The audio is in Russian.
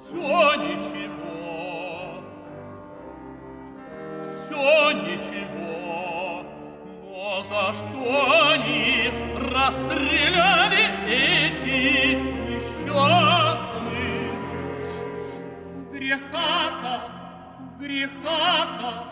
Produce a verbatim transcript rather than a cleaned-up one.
Все ничего, все ничего, но за что они расстреляли этих несчастных? Греха-то, греха-то